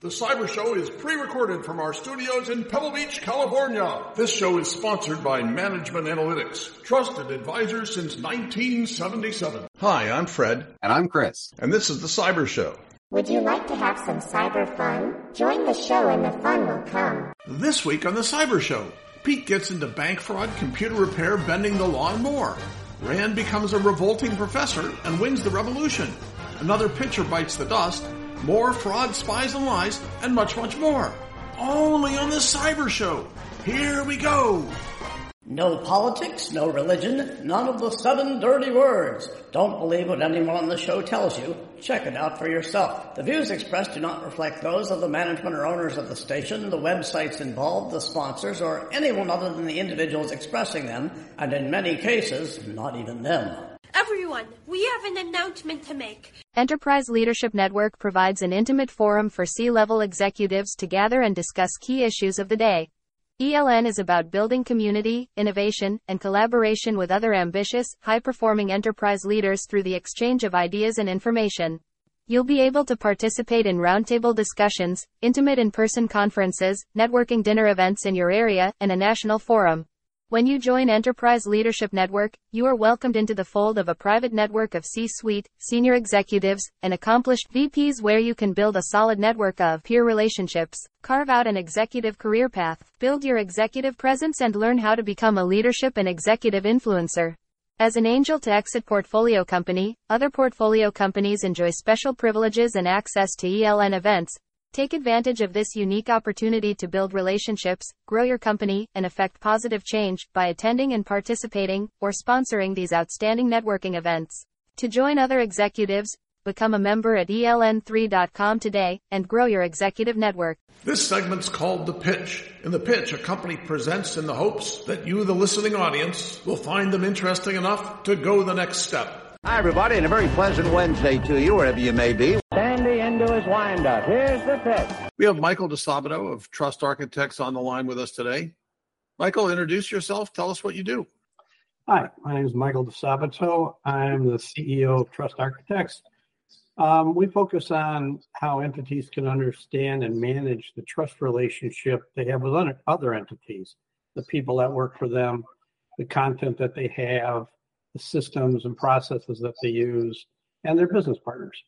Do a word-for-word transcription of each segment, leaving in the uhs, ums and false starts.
The Cyber Show is pre-recorded from our studios in Pebble Beach, California. This show is sponsored by Management Analytics, trusted advisors since nineteen seventy-seven. Hi, I'm Fred. And I'm Chris. And this is The Cyber Show. Would you like to have some cyber fun? Join the show and the fun will come. This week on The Cyber Show, Pete gets into bank fraud, computer repair, bending the law, and more. Rand becomes a revolting professor and wins the revolution. Another pitcher bites the dust. More fraud, spies, and lies, and much, much more. Only on The Cyber Show. Here we go. No politics, no religion, none of the seven dirty words. Don't believe what anyone on the show tells you. Check it out for yourself. The views expressed do not reflect those of the management or owners of the station, the websites involved, the sponsors, or anyone other than the individuals expressing them, and in many cases, not even them. Everyone, we have an announcement to make. Enterprise Leadership Network provides an intimate forum for C-level executives to gather and discuss key issues of the day. E L N is about building community, innovation, and collaboration with other ambitious, high-performing enterprise leaders through the exchange of ideas and information. You'll be able to participate in roundtable discussions, intimate in-person conferences, networking dinner events in your area, and a national forum. When you join Enterprise Leadership Network, you are welcomed into the fold of a private network of C-suite, senior executives, and accomplished V Ps where you can build a solid network of peer relationships, carve out an executive career path, build your executive presence, and learn how to become a leadership and executive influencer. As an angel to exit portfolio company, other portfolio companies enjoy special privileges and access to E L N events. Take advantage of this unique opportunity to build relationships, grow your company, and affect positive change by attending and participating or sponsoring these outstanding networking events. To join other executives, become a member at E L N three dot com today and grow your executive network. This segment's called The Pitch. In The Pitch, a company presents in the hopes that you, the listening audience, will find them interesting enough to go the next step. Hi, everybody, and a very pleasant Wednesday to you, wherever you may be. Sandy into his windup. Here's the pitch. We have Michael DeSabato of Trust Architects on the line with us today. Michael, introduce yourself. Tell us what you do. Hi, my name is Michael DeSabato. I'm the C E O of Trust Architects. Um, we focus on how entities can understand and manage the trust relationship they have with other entities, the people that work for them, the content that they have, the systems and processes that they use, and their business partners.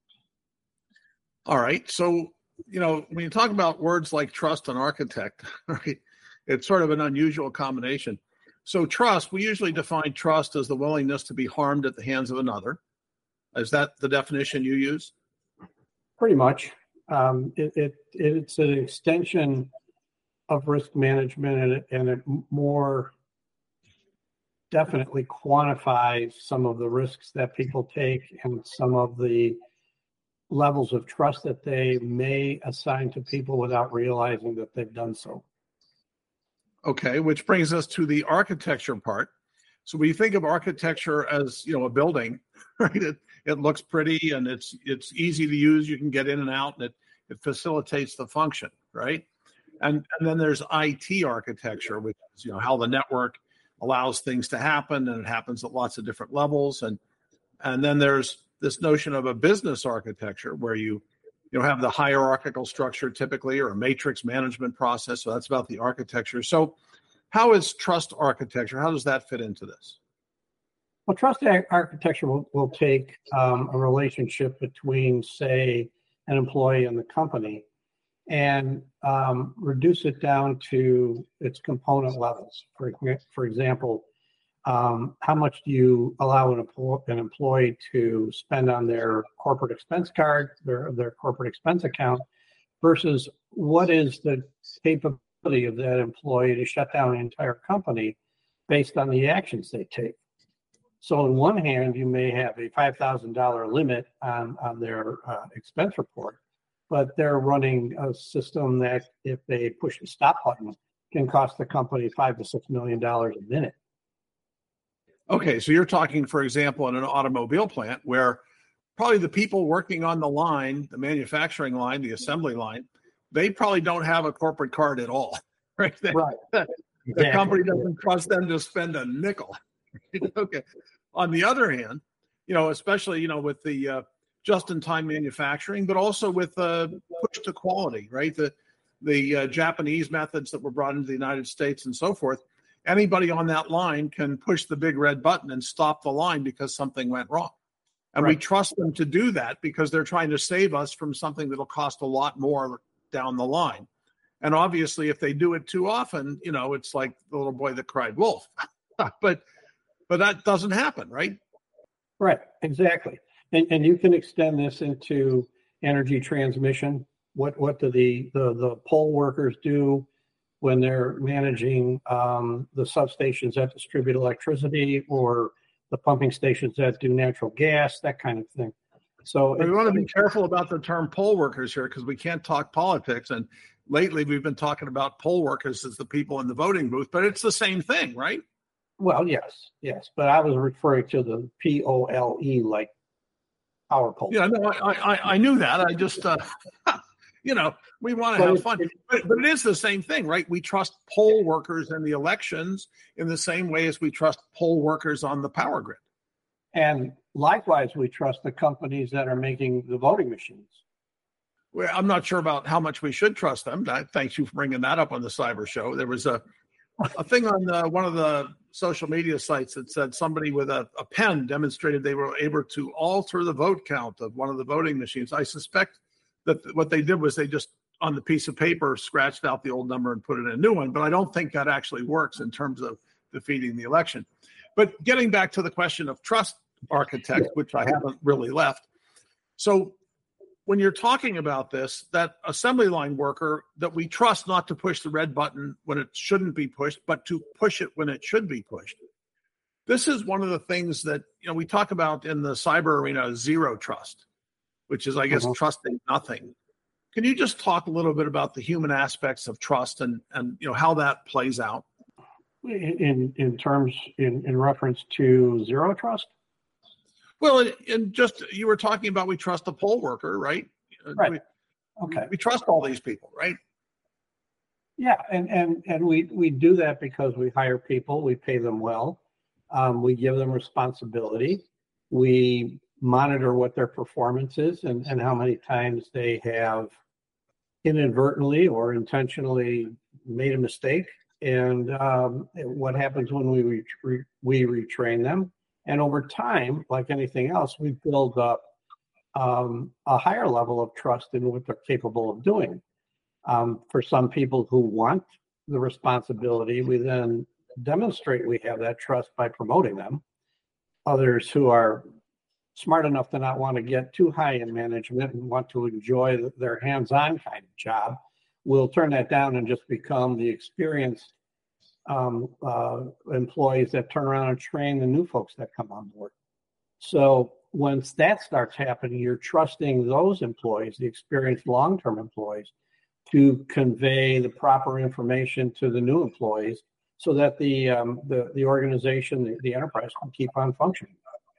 All right. So, you know, when you talk about words like trust and architect, right, it's sort of an unusual combination. So trust, we usually define trust as the willingness to be harmed at the hands of another. Is that the definition you use? Pretty much. Um, it, it It's an extension of risk management, and it, and it more definitely quantifies some of the risks that people take and some of the levels of trust that they may assign to people without realizing that they've done so. Okay, which brings us to the architecture part. So when you think of architecture as, you know, a building, right? It it looks pretty and it's it's easy to use. You can get in and out, and it it facilitates the function, right? And and then there's I T architecture, which is, you know, how the network allows things to happen, and it happens at lots of different levels. And and then there's this notion of a business architecture where you you know have the hierarchical structure typically, or a matrix management process. So that's about the architecture. So how is trust architecture? How does that fit into this? Well, trust architecture will, will take um, a relationship between, say, an employee and the company, and um, reduce it down to its component levels. For, for example, um, how much do you allow an, empl- an employee to spend on their corporate expense card, their, their corporate expense account, versus what is the capability of that employee to shut down an entire company based on the actions they take. So on one hand, you may have a five thousand dollars limit on, on their uh, expense report, but they're running a system that, if they push the stop button, can cost the company five to six million dollars a minute. Okay, so you're talking, for example, in an automobile plant where probably the people working on the line, the manufacturing line, the assembly line, they probably don't have a corporate card at all, right? They, right. The exactly. company doesn't trust them to spend a nickel. Okay. On the other hand, you know, especially, you know, with the uh, just-in-time manufacturing, but also with uh, push to quality, right? The the uh, Japanese methods that were brought into the United States and so forth. Anybody on that line can push the big red button and stop the line because something went wrong. And right. we trust them to do that because they're trying to save us from something that'll cost a lot more down the line. And obviously, if they do it too often, you know, it's like the little boy that cried wolf. but but that doesn't happen, right? Right, exactly. And and you can extend this into energy transmission. What what do the the, the poll workers do when they're managing um, the substations that distribute electricity, or the pumping stations that do natural gas, that kind of thing? So we want to be careful about the term poll workers here because we can't talk politics. And lately we've been talking about poll workers as the people in the voting booth, but it's the same thing, right? Well, yes, yes. But I was referring to the P O L E, like power poll. Yeah, no, I, I, I knew that. I just, uh, you know, we want to But have it- fun. it- But, but it is the same thing, right? We trust poll workers in the elections in the same way as we trust poll workers on the power grid. And likewise, we trust the companies that are making the voting machines. Well, I'm not sure about how much we should trust them. I, thanks you for bringing that up on the Cyber Show. There was a a thing on the, one of the social media sites that said somebody with a, a pen demonstrated they were able to alter the vote count of one of the voting machines. I suspect that what they did was they just, on the piece of paper, scratched out the old number and put it in a new one. But I don't think that actually works in terms of defeating the election. But getting back to the question of trust architect, which I haven't really left. So when you're talking about this, that assembly line worker that we trust not to push the red button when it shouldn't be pushed, but to push it when it should be pushed. This is one of the things that, you know, we talk about in the cyber arena, zero trust, which is, I guess, Uh-huh. trusting nothing. Can you just talk a little bit about the human aspects of trust and, and you know, how that plays out? In in terms, in, in reference to zero trust? Well, and just, you were talking about we trust a poll worker, right? Right. We, Okay. we trust all these people, right? Yeah, and, and, and we, we do that because we hire people, we pay them well, um, we give them responsibility, we monitor what their performance is and, and how many times they have inadvertently or intentionally made a mistake, and um, what happens when we re- we retrain them. And over time, like anything else, we build up um, a higher level of trust in what they're capable of doing. Um, for some people who want the responsibility, we then demonstrate we have that trust by promoting them. Others who are smart enough to not want to get too high in management and want to enjoy their hands-on kind of job will turn that down and just become the experienced um, uh, employees that turn around and train the new folks that come on board. So once that starts happening, you're trusting those employees, the experienced long-term employees, to convey the proper information to the new employees so that the um, the, the organization, the, the enterprise can keep on functioning.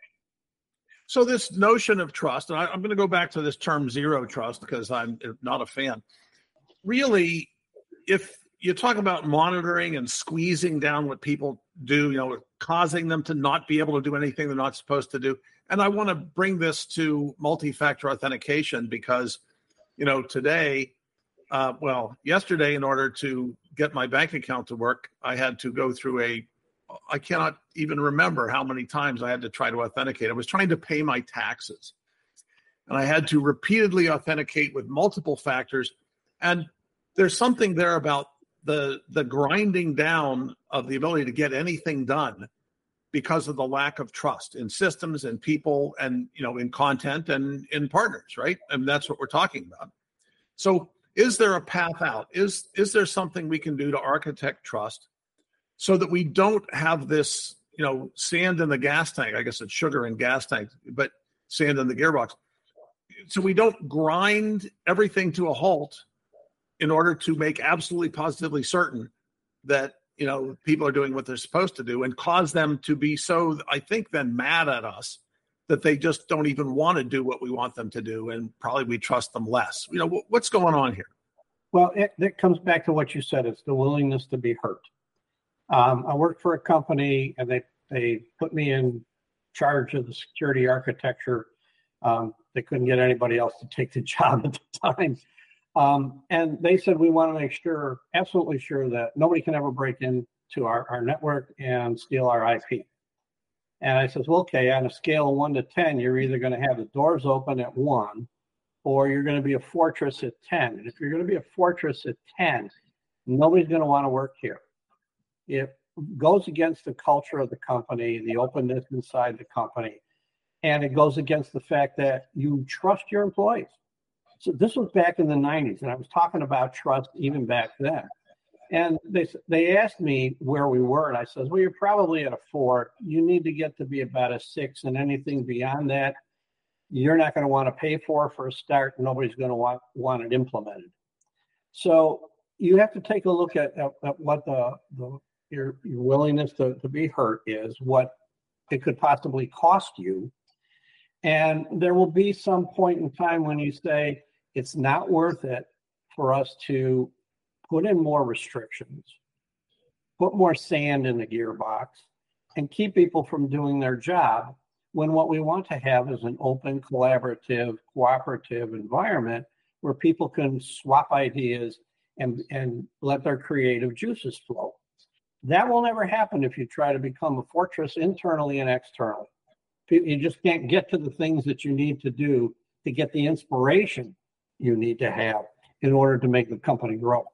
So this notion of trust, and I, I'm going to go back to this term zero trust because I'm not a fan. Really, if you talk about monitoring and squeezing down what people do, you know, causing them to not be able to do anything they're not supposed to do. And I want to bring this to multi-factor authentication because, you know, today, uh, well, yesterday, in order to get my bank account to work, I had to go through a, I cannot even remember how many times I had to try to authenticate. I was trying to pay my taxes, and I had to repeatedly authenticate with multiple factors. And there's something there about the the grinding down of the ability to get anything done because of the lack of trust in systems and people and, you know, in content and in partners, right? And that's what we're talking about. So is there a path out? Is is there something we can do to architect trust so that we don't have this, you know, sand in the gas tank? I guess it's sugar in gas tank, but sand in the gearbox. So we don't grind everything to a halt in order to make absolutely positively certain that, you know, people are doing what they're supposed to do, and cause them to be so, I think, then mad at us that they just don't even want to do what we want them to do, and probably we trust them less. You know, what's going on here? Well, it, it comes back to what you said. It's the willingness to be hurt. Um, I worked for a company, and they, they put me in charge of the security architecture Um, they couldn't get anybody else to take the job at the time. Um, and they said, we want to make sure, absolutely sure, that nobody can ever break into our, our network and steal our I P. And I says, well, okay, on a scale of one to ten, you're either going to have the doors open at one, or you're going to be a fortress at ten. And if you're going to be a fortress at ten, nobody's going to want to work here. It goes against the culture of the company, the openness inside the company, and it goes against the fact that you trust your employees. So this was back in the nineties, and I was talking about trust even back then. And they they asked me where we were, and I said, well, you're probably at a four. You need to get to be about a six, and anything beyond that, you're not going to want to pay for for a start. Nobody's going to want, want it implemented. So you have to take a look at, at, at what the, the your, your willingness to, to be hurt is, what it could possibly cost you. And there will be some point in time when you say, it's not worth it for us to put in more restrictions, put more sand in the gearbox, and keep people from doing their job, when what we want to have is an open, collaborative, cooperative environment where people can swap ideas and, and let their creative juices flow. That will never happen if you try to become a fortress internally and externally. You just can't get to the things that you need to do to get the inspiration you need to have in order to make the company grow.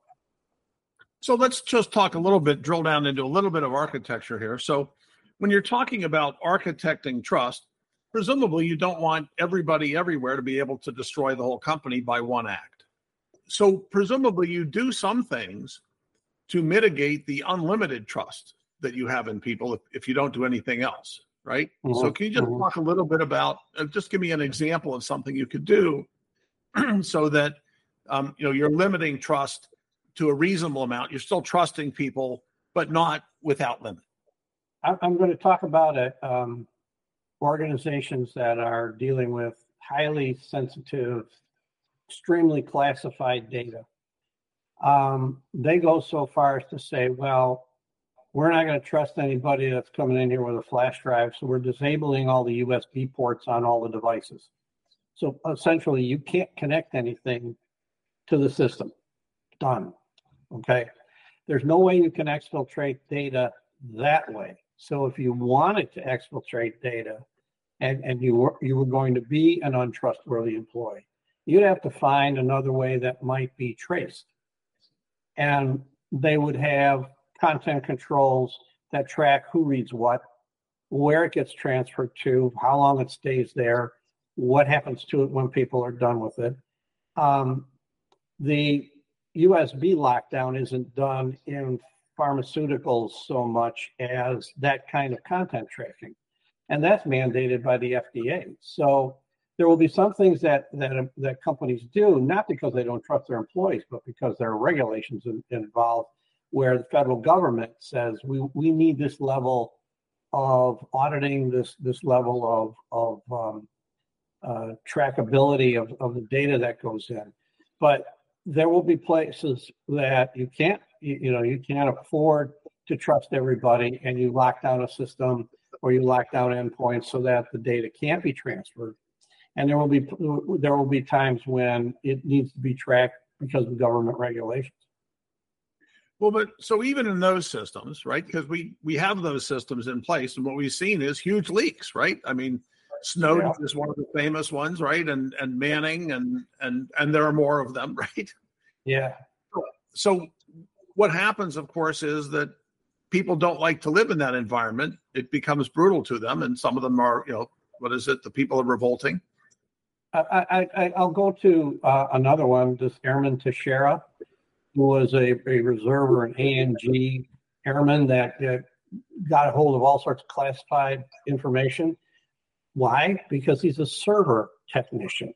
So let's just talk a little bit, drill down into a little bit of architecture here. So when you're talking about architecting trust, presumably you don't want everybody everywhere to be able to destroy the whole company by one act. So presumably you do some things to mitigate the unlimited trust that you have in people if, if you don't do anything else, right? Mm-hmm. So can you just mm-hmm. talk a little bit about, uh, just give me an example of something you could do so that um, you know, you're limiting trust to a reasonable amount. You're still trusting people, but not without limit. I'm going to talk about it, um, organizations that are dealing with highly sensitive, extremely classified data. Um, they go so far as to say, well, we're not going to trust anybody that's coming in here with a flash drive, so we're disabling all the U S B ports on all the devices. So essentially, you can't connect anything to the system. Done. Okay? There's no way you can exfiltrate data that way. So if you wanted to exfiltrate data and, and you were, you were going to be an untrustworthy employee, you'd have to find another way that might be traced. And they would have content controls that track who reads what, where it gets transferred to, how long it stays there, what happens to it when people are done with it. Um, the U S B lockdown isn't done in pharmaceuticals so much as that kind of content tracking. And that's mandated by the F D A. So there will be some things that that, that companies do, not because they don't trust their employees, but because there are regulations in, involved where the federal government says we, we need this level of auditing, this this level of, of um, uh, trackability of, of the data that goes in. But there will be places that you can't, you, you know, you can't afford to trust everybody, and you lock down a system or you lock down endpoints so that the data can't be transferred. And there will be there will be times when it needs to be tracked because of government regulations. Well, but so even in those systems, right? Because we we have those systems in place, and what we've seen is huge leaks, right? I mean, Snowden yeah. is one of the famous ones, right? And and Manning, and and and there are more of them, right? Yeah. So what happens, of course, is that people don't like to live in that environment. It becomes brutal to them, and some of them are, you know, what is it? The people are revolting. I, I I'll go to uh, another one. This Airman Teixeira, who was a, a reserve or an A N G airman that uh, got a hold of all sorts of classified information. Why? Because he's a server technician.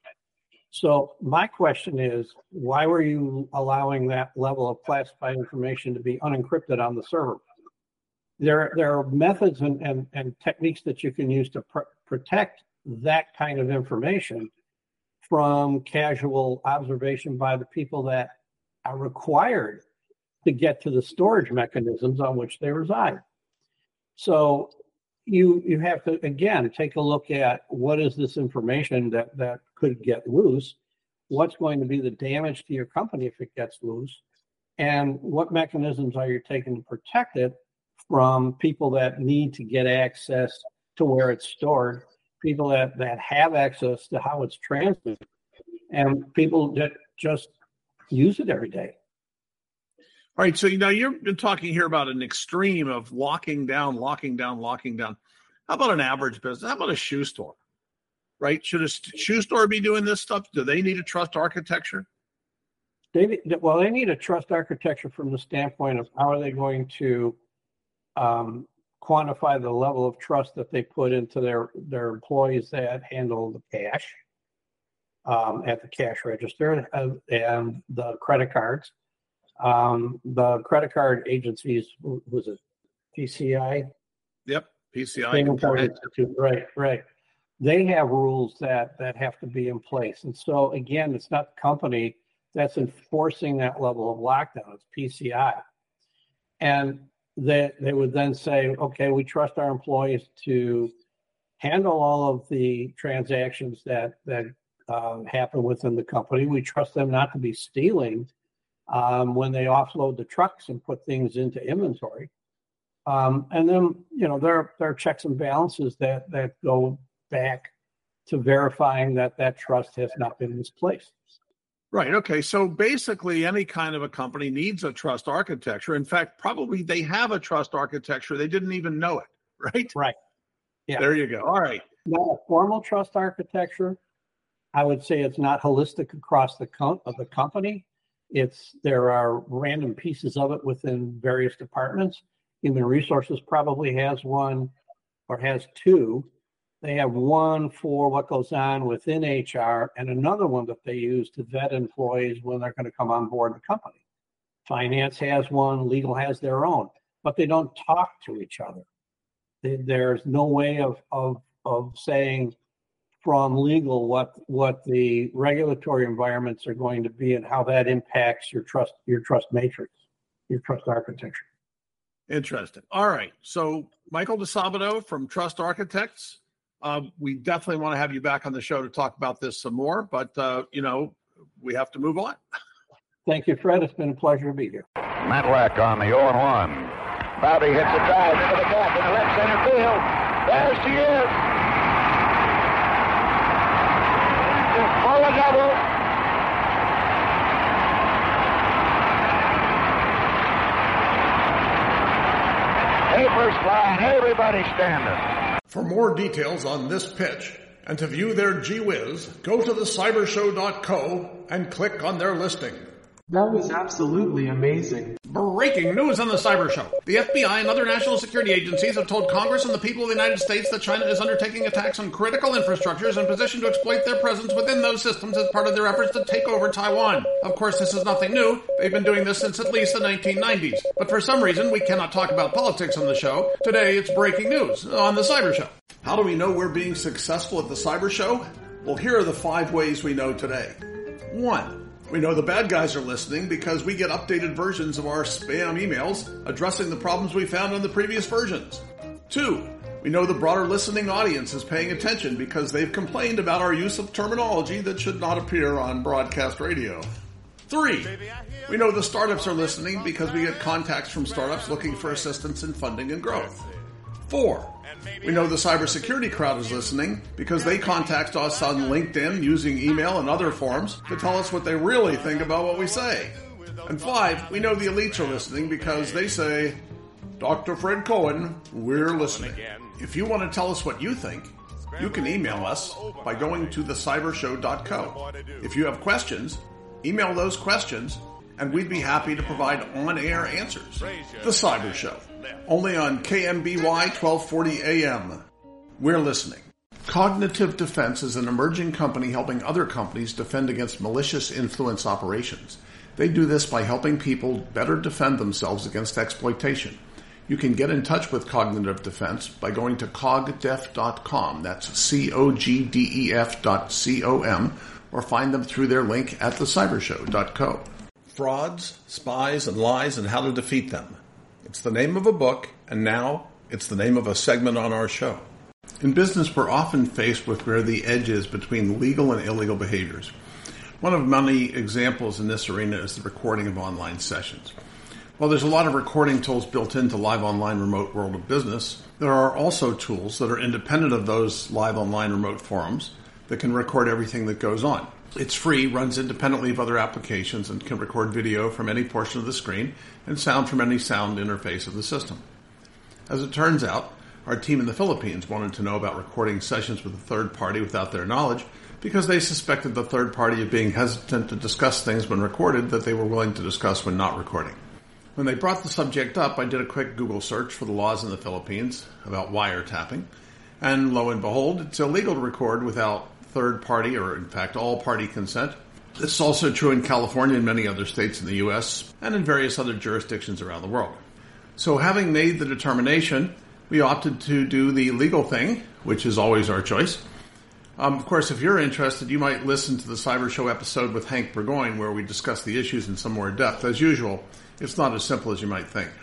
So my question is, why were you allowing that level of classified information to be unencrypted on the server? There, there are methods and, and, and techniques that you can use to pr- protect that kind of information from casual observation by the people that are required to get to the storage mechanisms on which they reside. So you you have to, again, take a look at what is this information that, that could get loose, what's going to be the damage to your company if it gets loose, and what mechanisms are you taking to protect it from people that need to get access to where it's stored, people that, that have access to how it's transmitted, and people that just use it every day. All right, so you know you've been talking here about an extreme of locking down, locking down, locking down. How about an average business? How about a shoe store? Right? Should a shoe store be doing this stuff? Do they need a trust architecture? They well, they need a trust architecture from the standpoint of how are they going to um, quantify the level of trust that they put into their their employees that handle the cash um, at the cash register uh, and the credit cards. Um, the credit card agencies, was it P C I? Yep, P C I. Right, right. They have rules that, that have to be in place. And so, again, it's not the company that's enforcing that level of lockdown. It's P C I. And they, they would then say, okay, we trust our employees to handle all of the transactions that, that uh, happen within the company. We trust them not to be stealing Um, when they offload the trucks and put things into inventory. Um, and then, you know, there, there are checks and balances that, that go back to verifying that that trust has not been misplaced. Right. Okay. So basically any kind of a company needs a trust architecture. In fact, probably they have a trust architecture. They didn't even know it. Right. Right. Yeah. There you go. All right. Now, a formal trust architecture, I would say it's not holistic across the com- of the company. It's there are random pieces of it within various departments. Human Resources probably has one or has two. They have one for what goes on within H R and another one that they use to vet employees when they're going to come on board the company. Finance has one, legal has their own, but they don't talk to each other. There's no way of of of saying from legal what what the regulatory environments are going to be and how that impacts your trust your trust matrix, your trust architecture. Interesting. All right. So Michael DeSabato from Trust Architects, uh, we definitely want to have you back on the show to talk about this some more, but uh, you know, we have to mmove on. Thank you, Fred. It's been a pleasure to be here. Matlack on the oh and one. Bowdy hits a drive into the gap in the left center field. There she is. For a double. Papers flying, everybody standing. For more details on this pitch and to view their gee whiz, go to the cyber show dot co and click on their listing. That was absolutely amazing. Breaking news on the Cyber Show. The F B I and other national security agencies have told Congress and the people of the United States that China is undertaking attacks on critical infrastructures and positioned to exploit their presence within those systems as part of their efforts to take over Taiwan. Of course, this is nothing new. They've been doing this since at least the nineteen nineties. But for some reason, we cannot talk about politics on the show. Today, it's breaking news on the Cyber Show. How do we know we're being successful at the Cyber Show? Well, here are the five ways we know today. One, we know the bad guys are listening because we get updated versions of our spam emails addressing the problems we found on the previous versions. Two, we know the broader listening audience is paying attention because they've complained about our use of terminology that should not appear on broadcast radio. Three, we know the startups are listening because we get contacts from startups looking for assistance in funding and growth. Four, we know the cybersecurity crowd is listening because they contact us on LinkedIn using email and other forms to tell us what they really think about what we say. And five, we know the elites are listening because they say, Doctor Fred Cohen, we're listening. If you want to tell us what you think, you can email us by going to the cyber show dot co. If you have questions, email those questions and we'd be happy to provide on-air answers. The Cyber Show. Only on K M B Y twelve forty A M. We're listening. Cognitive Defense is an emerging company helping other companies defend against malicious influence operations. They do this by helping people better defend themselves against exploitation. You can get in touch with Cognitive Defense by going to cogdef dot com. That's C O G D E F dot C O M, or find them through their link at the cyber show dot co. Frauds, Spies, and Lies and How to Defeat Them. It's the name of a book, and now It's the name of a segment on our show. In business, we're often faced with where the edge is between legal and illegal behaviors. One of many examples in this arena is the recording of online sessions. While there's a lot of recording tools built into Live Online Remote World of Business, there are also tools that are independent of those live online remote forums that can record everything that goes on. It's free, runs independently of other applications, and can record video from any portion of the screen and sound from any sound interface of the system. As it turns out, our team in the Philippines wanted to know about recording sessions with a third party without their knowledge because they suspected the third party of being hesitant to discuss things when recorded that they were willing to discuss when not recording. When they brought the subject up, I did a quick Google search for the laws in the Philippines about wiretapping, and lo and behold, it's illegal to record without third party or, in fact, all party consent. This is also true in California and many other states in the U S and in various other jurisdictions around the world. So having made the determination, we opted to do the legal thing, which is always our choice. Um, of course, if you're interested, you might listen to the Cyber Show episode with Hank Burgoyne, where we discuss the issues in some more depth. As usual, it's not as simple as you might think.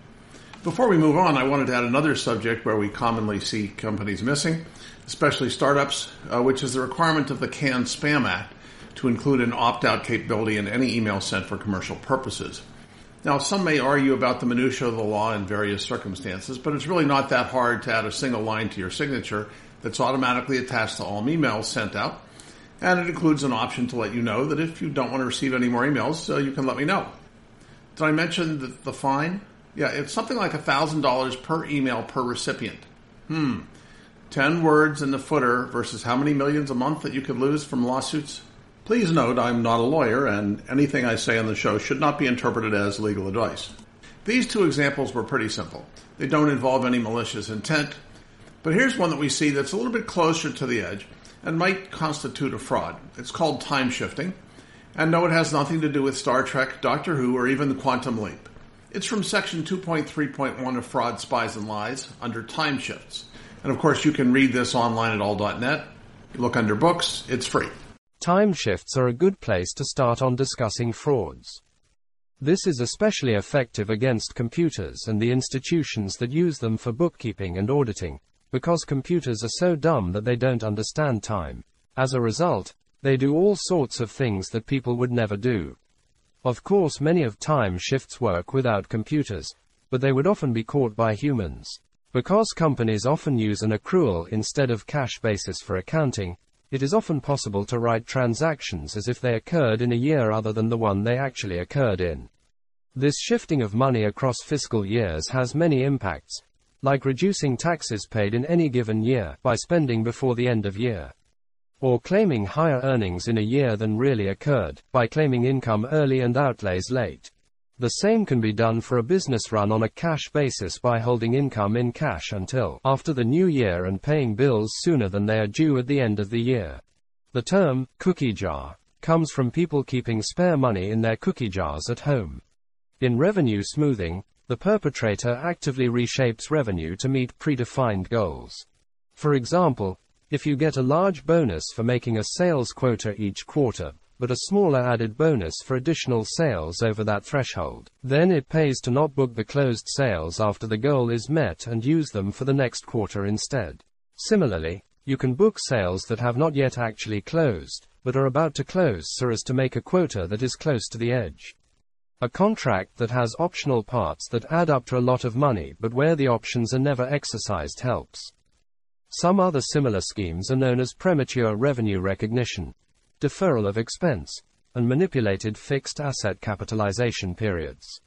Before we move on, I wanted to add another subject where we commonly see companies missing, especially startups, uh, which is the requirement of the CAN-SPAM Act to include an opt-out capability in any email sent for commercial purposes. Now, some may argue about the minutiae of the law in various circumstances, but it's really not that hard to add a single line to your signature that's automatically attached to all emails sent out, and it includes an option to let you know that if you don't want to receive any more emails, uh, you can let me know. Did I mention the, the fine? Yeah, it's something like one thousand dollars per email per recipient. Hmm. Ten words in the footer versus how many millions a month that you could lose from lawsuits? Please note I'm not a lawyer, and anything I say on the show should not be interpreted as legal advice. These two examples were pretty simple. They don't involve any malicious intent, but here's one that we see that's a little bit closer to the edge and might constitute a fraud. It's called time shifting. And no, it has nothing to do with Star Trek, Doctor Who, or even the Quantum Leap. It's from Section two point three point one of Fraud, Spies, and Lies under time shifts. And of course, you can read this online at all dot net. You look under books, it's free. Time shifts are a good place to start on discussing frauds. This is especially effective against computers and the institutions that use them for bookkeeping and auditing, because computers are so dumb that they don't understand time. As a result, they do all sorts of things that people would never do. Of course, many of time shifts work without computers, but they would often be caught by humans. Because companies often use an accrual instead of cash basis for accounting, it is often possible to write transactions as if they occurred in a year other than the one they actually occurred in. This shifting of money across fiscal years has many impacts, like reducing taxes paid in any given year by spending before the end of year, or claiming higher earnings in a year than really occurred by claiming income early and outlays late. The same can be done for a business run on a cash basis by holding income in cash until after the new year and paying bills sooner than they are due at the end of the year. The term cookie jar comes from people keeping spare money in their cookie jars at home. In revenue smoothing, the perpetrator actively reshapes revenue to meet predefined goals. For example, if you get a large bonus for making a sales quota each quarter, but a smaller added bonus for additional sales over that threshold, then it pays to not book the closed sales after the goal is met and use them for the next quarter instead. Similarly, you can book sales that have not yet actually closed, but are about to close so as to make a quota that is close to the edge. A contract that has optional parts that add up to a lot of money but where the options are never exercised helps. Some other similar schemes are known as premature revenue recognition, deferral of expense, and manipulated fixed asset capitalization periods.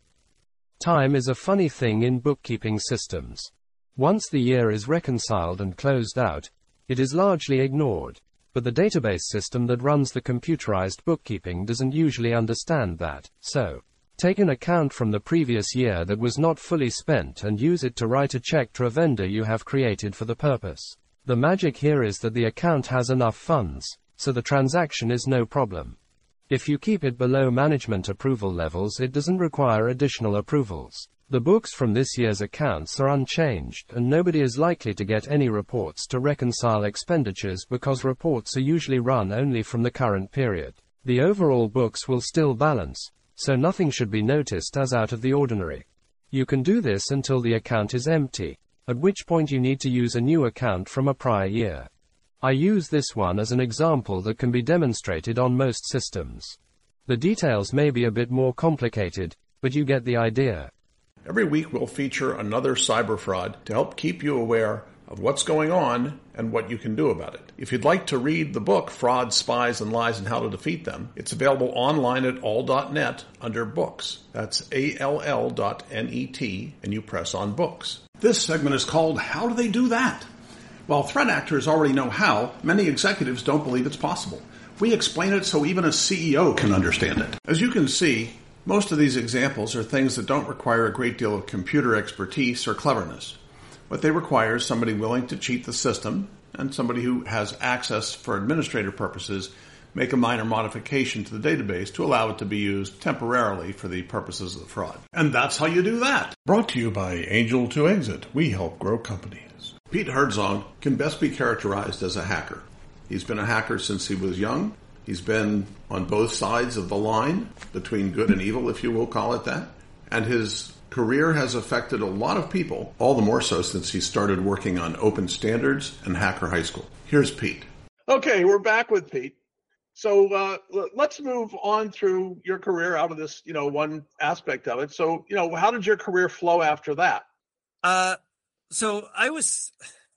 Time is a funny thing in bookkeeping systems. Once the year is reconciled and closed out, it is largely ignored, but the database system that runs the computerized bookkeeping doesn't usually understand that, so take an account from the previous year that was not fully spent and use it to write a check to a vendor you have created for the purpose. The magic here is that the account has enough funds, so the transaction is no problem. If you keep it below management approval levels, it doesn't require additional approvals. The books from this year's accounts are unchanged, and nobody is likely to get any reports to reconcile expenditures because reports are usually run only from the current period. The overall books will still balance, so nothing should be noticed as out of the ordinary. You can do this until the account is empty, at which point you need to use a new account from a prior year. I use this one as an example that can be demonstrated on most systems. The details may be a bit more complicated, but you get the idea. Every week we'll feature another cyber fraud to help keep you aware of what's going on and what you can do about it. If you'd like to read the book, Fraud, Spies, and Lies and How to Defeat Them, it's available online at all dot net under books. That's A L L dot N E T, and you press on books. This segment is called How Do They Do That? While threat actors already know how, many executives don't believe it's possible. We explain it so even a C E O can understand it. As you can see, most of these examples are things that don't require a great deal of computer expertise or cleverness. What they require is somebody willing to cheat the system and somebody who has access for administrative purposes, make a minor modification to the database to allow it to be used temporarily for the purposes of the fraud. And that's how you do that. Brought to you by Angel to Exit. We help grow companies. Pete Herzog can best be characterized as a hacker. He's been a hacker since he was young. He's been on both sides of the line between good and evil, if you will call it that. And his career has affected a lot of people, all the more so since he started working on open standards and Hacker High School. Here's Pete. Okay, we're back with Pete. So uh, let's move on through your career out of this, you know, one aspect of it. So, you know, how did your career flow after that? Uh, so I was,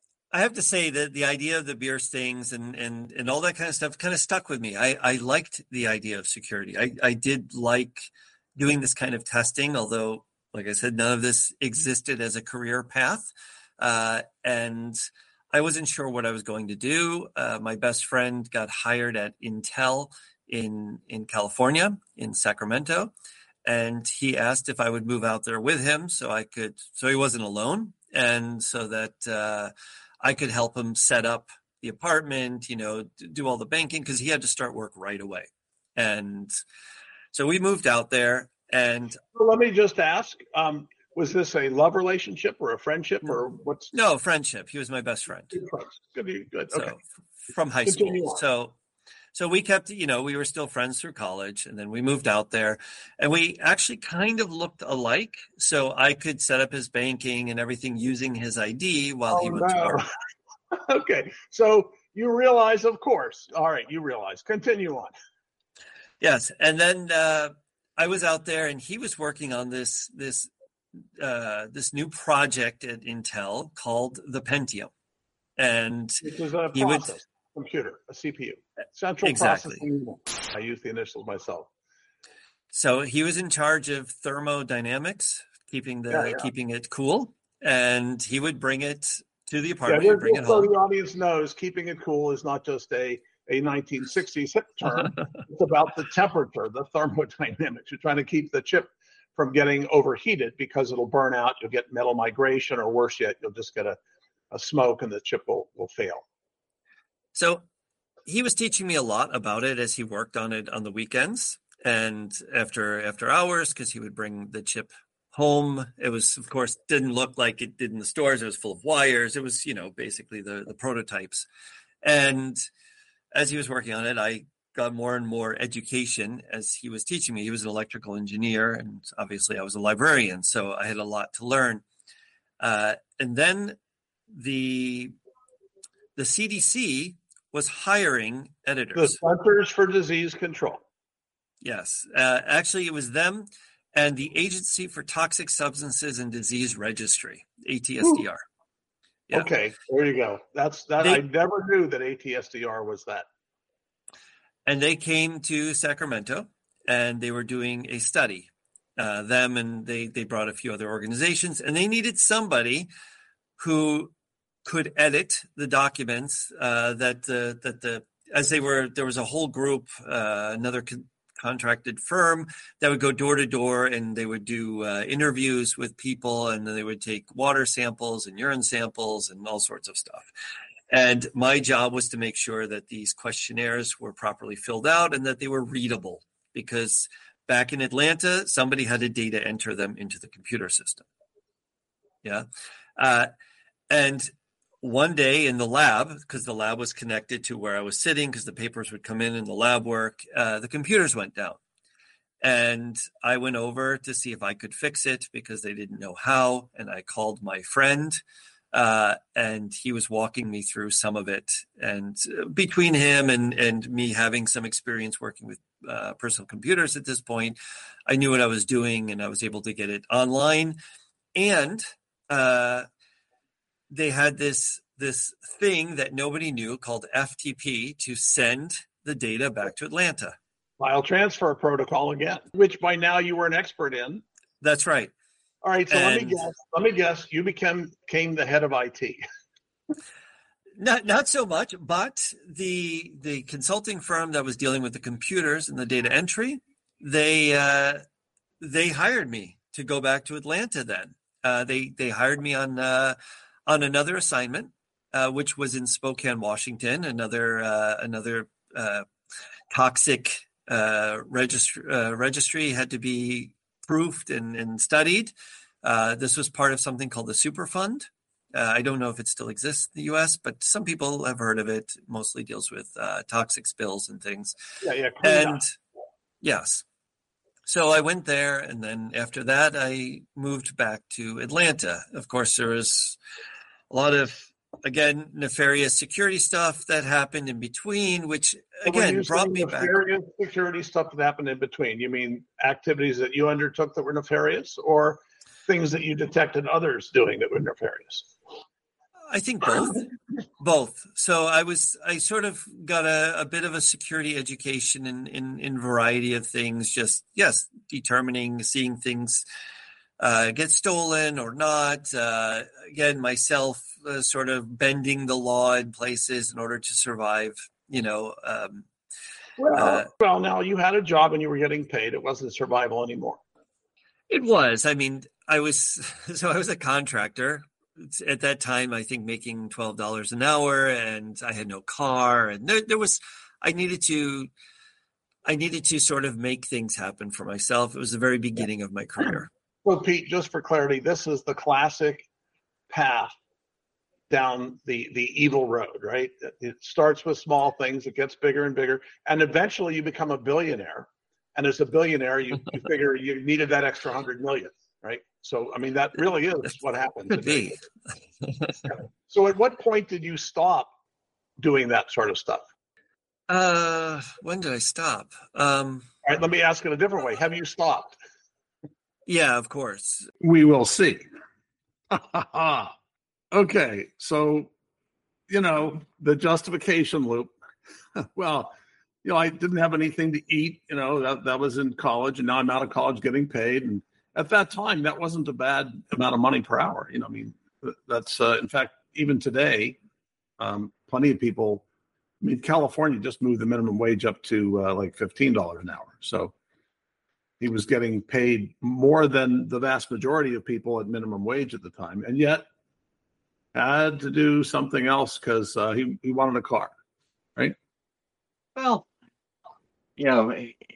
I have to say that the idea of the beer stings and, and, and all that kind of stuff kind of stuck with me. I, I liked the idea of security. I, I did like doing this kind of testing, although, like I said, none of this existed as a career path. Uh, and I wasn't sure what I was going to do. Uh, my best friend got hired at Intel in, in California, in Sacramento. And he asked if I would move out there with him so I could, so he wasn't alone. And so that uh, I could help him set up the apartment, you know, do all the banking, because he had to start work right away. And so we moved out there. And well, let me just ask, um, was this a love relationship or a friendship or what's? No, friendship. He was my best friend. Good, good. So, okay. From high Continue school. On. So, so we kept, you know, we were still friends through college, and then we moved out there, and we actually kind of looked alike. So I could set up his banking and everything using his I D while oh, he went no. to work. Okay. So you realize, of course. All right. You realize. Continue on. Yes. And then uh, I was out there, and he was working on this, this, uh, this new project at Intel called the Pentium. And which is a he process, would, computer, a C P U, central exactly. processing unit. I use the initials myself. So he was in charge of thermodynamics, keeping the yeah, yeah. keeping it cool, and he would bring it to the apartment. Yeah, bring it so home. the audience knows, keeping it cool is not just a a nineteen sixties hip term. It's about the temperature, the thermodynamics. You're trying to keep the chip from getting overheated because it'll burn out. You'll get metal migration, or worse yet, you'll just get a, a smoke and the chip will, will fail. So he was teaching me a lot about it as he worked on it on the weekends and after after hours, because he would bring the chip home. It was, of course, didn't look like it did in the stores. It was full of wires. It was, you know, basically the, the prototypes. And as he was working on it, I got more and more education as he was teaching me. He was an electrical engineer, and obviously I was a librarian, so I had a lot to learn. Uh, and then the the C D C was hiring editors. The Centers for Disease Control. Yes. Uh, actually, it was them and the Agency for Toxic Substances and Disease Registry, A T S D R. Yeah. Okay, there you go. That's that. They, I never knew that A T S D R was that. And they came to Sacramento, and they were doing a study. Uh, them and they they brought a few other organizations, and they needed somebody who could edit the documents uh, that the that the as they were. There was a whole group, uh, another con- contracted firm that would go door to door, and they would do uh, interviews with people, and then they would take water samples and urine samples and all sorts of stuff. And my job was to make sure that these questionnaires were properly filled out and that they were readable, because back in Atlanta, somebody had to data enter them into the computer system. Yeah. Uh, and one day in the lab, because the lab was connected to where I was sitting, because the papers would come in in the lab work, uh, the computers went down. And I went over to see if I could fix it because they didn't know how. And I called my friend Uh, and he was walking me through some of it. And between him and, and me having some experience working with uh, personal computers at this point, I knew what I was doing, and I was able to get it online. And uh, they had this this thing that nobody knew called F T P to send the data back to Atlanta. File transfer protocol again, which by now you were an expert in. That's right. All right, so and, let me guess. Let me guess. You became became the head of I T. Not not so much, but the the consulting firm that was dealing with the computers and the data entry, they uh, they hired me to go back to Atlanta. Then uh, they they hired me on uh, on another assignment, uh, which was in Spokane, Washington. Another uh, another uh, toxic uh, registry uh, registry had to be proofed and, and studied. Uh, this was part of something called the Superfund. Uh, I don't know if it still exists in the U S, but some people have heard of it. It mostly deals with uh, toxic spills and things. Yeah, yeah. And yes. So I went there, and then after that, I moved back to Atlanta. Of course, there was a lot of, again, nefarious security stuff that happened in between, which, again, brought me back. Nefarious security stuff that happened in between. You mean activities that you undertook that were nefarious, or things that you detected others doing that were nefarious? I think both. Both. So I was, I sort of got a, a bit of a security education in, in, in variety of things, just, yes, determining, seeing things uh, get stolen or not. Uh, again, myself uh, sort of bending the law in places in order to survive, you know. Um, well, uh, well, now you had a job and you were getting paid. It wasn't survival anymore. It was. I mean, I was, so I was a contractor. At that time, I think making twelve dollars an hour, and I had no car, and there, there was, I needed to, I needed to sort of make things happen for myself. It was the very beginning of my career. Well, Pete, just for clarity, this is the classic path down the, the evil road, right? It starts with small things, it gets bigger and bigger, and eventually you become a billionaire. And as a billionaire, you, you figure you needed that extra hundred million, right? So, I mean, that really is what happened. Could be. So at what point did you stop doing that sort of stuff? Uh, when did I stop? Um, All right, let me ask it a different way. Have you stopped? Yeah, of course. We will see. Okay, so, you know, the justification loop. Well, you know, I didn't have anything to eat, you know, that, that was in college, and now I'm out of college getting paid. And at that time, that wasn't a bad amount of money per hour. You know, I mean, that's, uh, in fact, even today, um, plenty of people, I mean, California just moved the minimum wage up to uh, like fifteen dollars an hour. So he was getting paid more than the vast majority of people at minimum wage at the time. And yet had to do something else because uh, he, he wanted a car, right? Well, you know,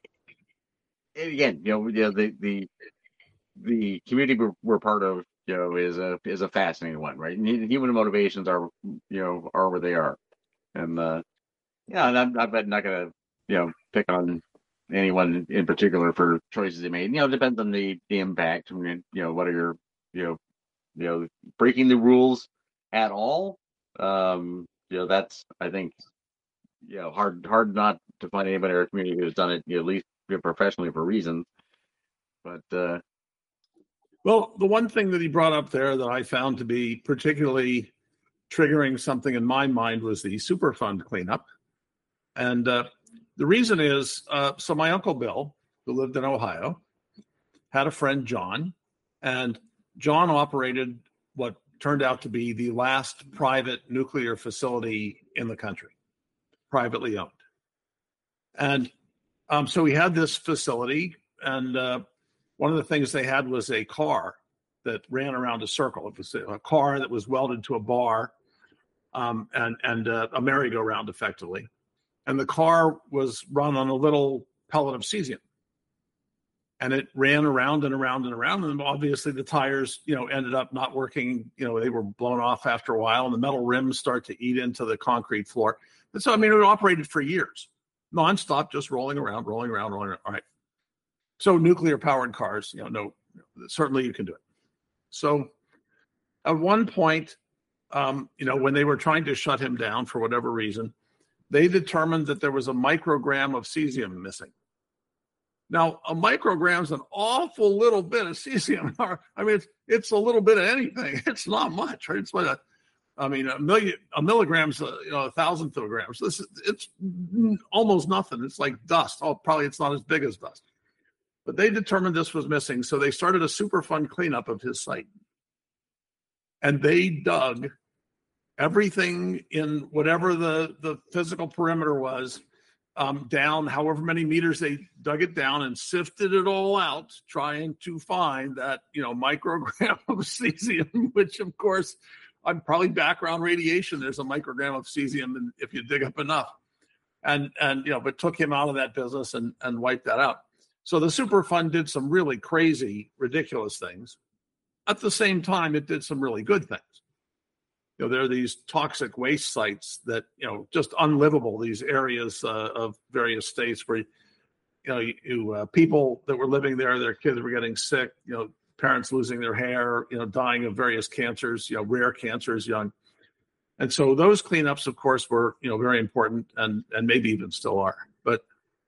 again, you know, you know the, the, the community we're, we're part of, you know, is a is a fascinating one, right? And human motivations are, you know, are where they are, and uh, yeah, and I'm, I'm not gonna, you know, pick on anyone in particular for choices they made. You know, it depends on the the impact. I mean, you know, what are your, you know, you know, breaking the rules at all? Um, you know, that's, I think, you know, hard hard not to find anybody in our community who's done it, you know, at least professionally for reasons, but. uh Well, the one thing that he brought up there that I found to be particularly triggering something in my mind was the Superfund cleanup. And uh, the reason is, uh, so my Uncle Bill, who lived in Ohio, had a friend, John, and John operated what turned out to be the last private nuclear facility in the country, privately owned. And um, so he had this facility, and uh, one of the things they had was a car that ran around a circle. It was a car that was welded to a bar um, and, and uh, a merry-go-round, effectively. And the car was run on a little pellet of cesium. And it ran around and around and around. And obviously the tires, you know, ended up not working. You know, they were blown off after a while, and the metal rims start to eat into the concrete floor. And so, I mean, it operated for years, nonstop, just rolling around, rolling around, rolling around. All right. So nuclear-powered cars, you know, no, certainly you can do it. So at one point, um, you know, when they were trying to shut him down for whatever reason, they determined that there was a microgram of cesium missing. Now, a microgram is an awful little bit of cesium. I mean, it's, it's a little bit of anything. It's not much, right? It's what a, I mean, a million, a milligram's, a, you know, a thousandth of a gram. So this is, it's almost nothing. It's like dust. Oh, probably it's not as big as dust. But they determined this was missing, so they started a Superfund cleanup of his site. And they dug everything in whatever the, the physical perimeter was um, down, however many meters they dug it down and sifted it all out, trying to find that, you know, microgram of cesium, which of course, I'm probably background radiation. There's a microgram of cesium if you dig up enough. And, and you know, but took him out of that business and, and wiped that out. So the Superfund did some really crazy, ridiculous things. At the same time, it did some really good things. You know, there are these toxic waste sites that, you know, just unlivable, these areas uh, of various states where, you know, you, you uh, people that were living there, their kids were getting sick, you know, parents losing their hair, you know, dying of various cancers, you know, rare cancers, young. And so those cleanups, of course, were, you know, very important and, and maybe even still are. But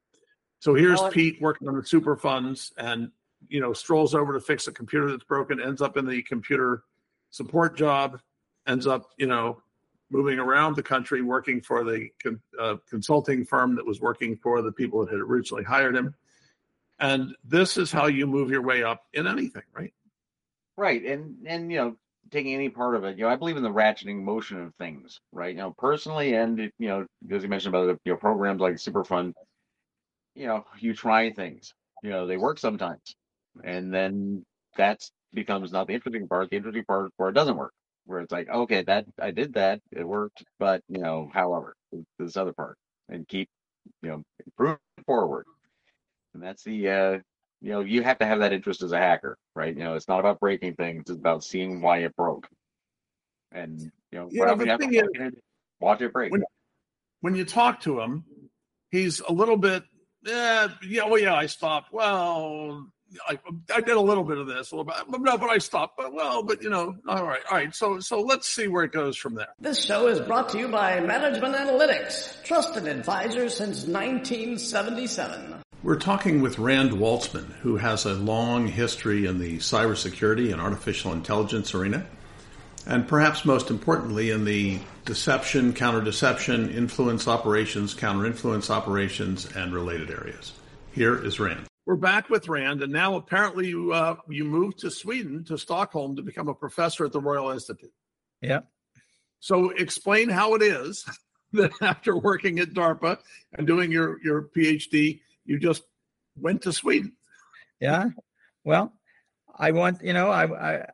so here's well, Pete working on the Superfunds and, you know, strolls over to fix a computer that's broken, ends up in the computer support job, ends up, you know, moving around the country, working for the uh, consulting firm that was working for the people that had originally hired him. And this is how you move your way up in anything, right? Right. And, and you know, taking any part of it, you know, I believe in the ratcheting motion of things, right? You know, personally, and, you know, as you mentioned about, you know, programs like Superfund, you know, you try things, you know, they work sometimes. And then that becomes not the interesting part. The interesting part where it doesn't work, where it's like, okay, that I did that, it worked, but, you know, however, this other part, and keep, you know, improving forward. And that's the, uh, you know, you have to have that interest as a hacker, right? You know, it's not about breaking things, it's about seeing why it broke. And, you know, yeah, whatever you have to is, it, watch it break. When, when you talk to him, he's a little bit, yeah, yeah, well, yeah, I stopped. Well, I, I did a little bit of this, a little bit, but no, but I stopped. But well, but you know, all right, all right. So, so let's see where it goes from there. This show is brought to you by Management Analytics, trusted advisor since nineteen seventy-seven. We're talking with Rand Waltzman, who has a long history in the cybersecurity and artificial intelligence arena, and perhaps most importantly in the deception, counter-deception, influence operations, counter-influence operations, and related areas. Here is Rand. We're back with Rand, and now apparently you uh, you moved to Sweden, to Stockholm, to become a professor at the Royal Institute. Yeah. So explain how it is that after working at DARPA and doing your, your PhD, you just went to Sweden. Yeah. Well, I want, you know, I I,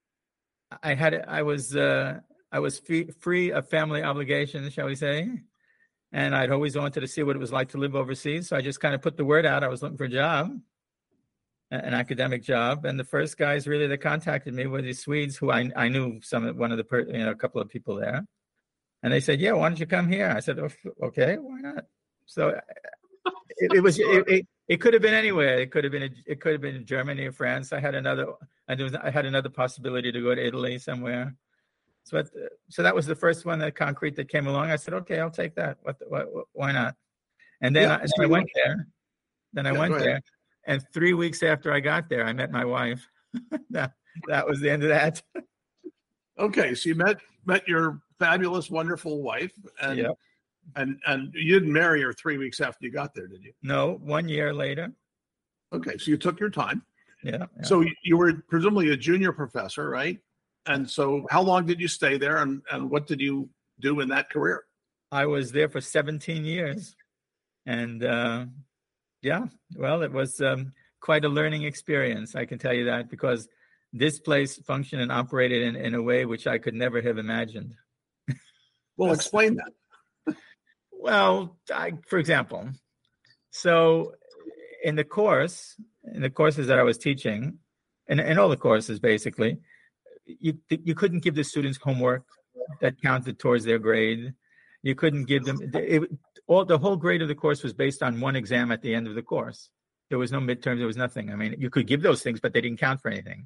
I had, I was, uh, I was free, free of family obligations, shall we say. And I'd always wanted to see what it was like to live overseas. So I just kind of put the word out. I was looking for a job, an academic job. And the first guys really that contacted me were these Swedes who I I knew some, one of the, you know, a couple of people there. And they said, yeah, why don't you come here? I said, oh, okay, why not? So it, it was, it, it, it could have been anywhere. It could have been, it could have been Germany or France. I had another, I knew I had another possibility to go to Italy somewhere. So, so that was the first one, that concrete that came along. I said, okay, I'll take that. What, what, what why not? And then, yeah, I, then I went there. Then I yeah, went there. And three weeks after I got there, I met my wife. that, that was the end of that. Okay. So you met, met your fabulous, wonderful wife. And, yep. and, and you didn't marry her three weeks after you got there, did you? No, one year later. Okay. So you took your time. Yeah. yeah. So you were presumably a junior professor, right? And so how long did you stay there, and, and what did you do in that career? I was there for seventeen years. And uh, yeah, well, it was um, quite a learning experience, I can tell you that, because this place functioned and operated in, in a way which I could never have imagined. Well, explain that. Well, I, for example, so in the course, in the courses that I was teaching, in, in all the courses basically, You you couldn't give the students homework that counted towards their grade. You couldn't give them it, all. The whole grade of the course was based on one exam at the end of the course. There was no midterms. There was nothing. I mean, you could give those things, but they didn't count for anything.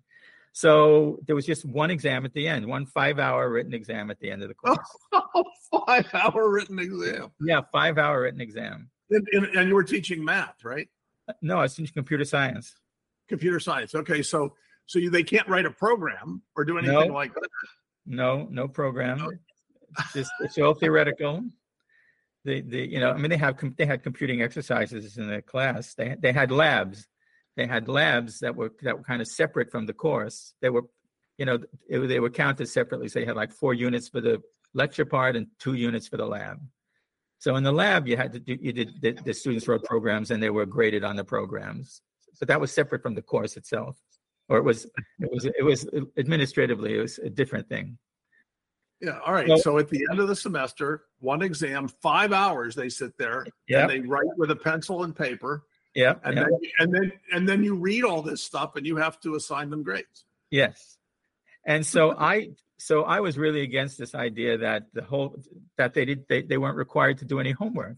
So there was just one exam at the end, one five-hour written exam at the end of the course. Oh, five-hour written exam. Yeah, five-hour written exam. And, and, and you were teaching math, right? No, I was teaching computer science. Computer science. Okay, so so you, they can't write a program or do anything No. like that. No, no program. It's just it's all theoretical. The the you know I mean they have they had computing exercises in the class. They they had labs. They had labs that were that were kind of separate from the course. They were, you know, it, they were counted separately. So you had like four units for the lecture part and two units for the lab. So in the lab, you had to do you did the, the students wrote programs and they were graded on the programs. But that was separate from the course itself, or it was it was it was administratively it was a different thing. Yeah. All right. So, So at the end of the semester, one exam, five hours they sit there Yeah. and they write with a pencil and paper. Yeah. And yeah. then and then and then you read all this stuff and you have to assign them grades. Yes. And so I so I was really against this idea that the whole that they did they, they weren't required to do any homework.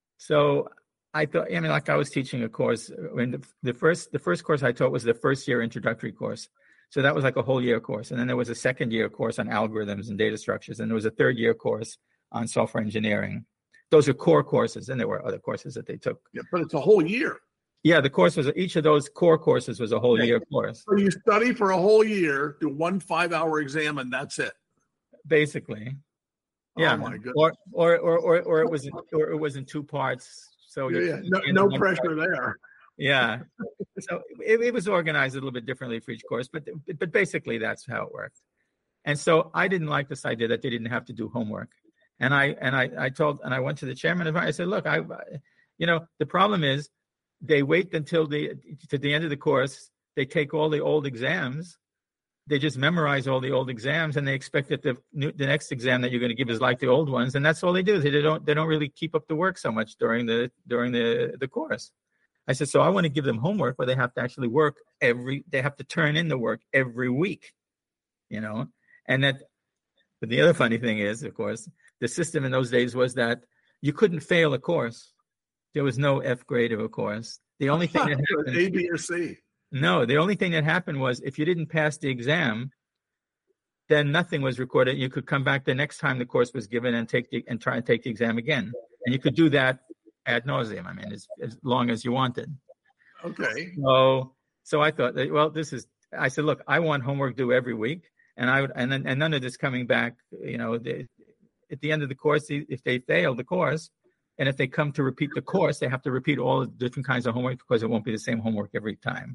So I thought, I mean, like I was teaching a course when the, the first the first course I taught was the first year introductory course. So that was like a whole year course. And then there was a second year course on algorithms and data structures. And there was a third year course on software engineering. Those are core courses. And there were other courses that they took. Yeah, but it's a whole year. Yeah, the course was, each of those core courses was a whole Okay. year course, So you study for a whole year, do one five-hour exam, and that's it. basically. Yeah. Oh my goodness. Or, or, or, or, or it was, in, or it was in two parts. So Yeah, you- yeah. No, you no know, pressure there. Yeah. So it, it was organized a little bit differently for each course, but but basically that's how it worked. And so I didn't like this idea that they didn't have to do homework. And I and I I told and I went to the chairman of I said, look, I you know, the problem is they wait until the to the end of the course, they take all the old exams, they just memorize all the old exams, and they expect that the new, the next exam that you're going to give is like the old ones, and that's all they do. They don't they don't really keep up the work so much during the during the the course. I said, so I want to give them homework where they have to actually work every, they have to turn in the work every week, you know? And that, but the other funny thing is, of course, the system in those days was that you couldn't fail a course. There was no F grade of a course. The only thing that happened, A, B, or C. no, the only thing that happened was if you didn't pass the exam, then nothing was recorded. You could come back the next time the course was given and take the, and try and take the exam again. And you could do that ad nauseum. I mean, as, as long as you wanted. Okay. So, so I thought, that, well, this is. I said, look, I want homework due every week, and I would, and then, and none of this coming back. You know, they, at the end of the course, if they fail the course, and if they come to repeat the course, they have to repeat all the different kinds of homework because it won't be the same homework every time.